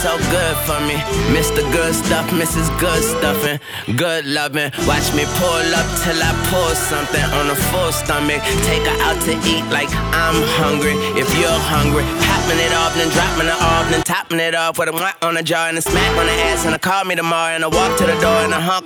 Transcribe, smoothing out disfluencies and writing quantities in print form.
so good for me. Mr. Good Stuff, Mrs. Good Stuffing, good loving. Watch me pull up till I pull something on a full stomach. Take her out to eat like I'm hungry. If you're hungry, popping it off, then dropping it off, then topping it off with a mwah on the jaw and a smack on the ass, and a call me tomorrow and a walk to the door and a honk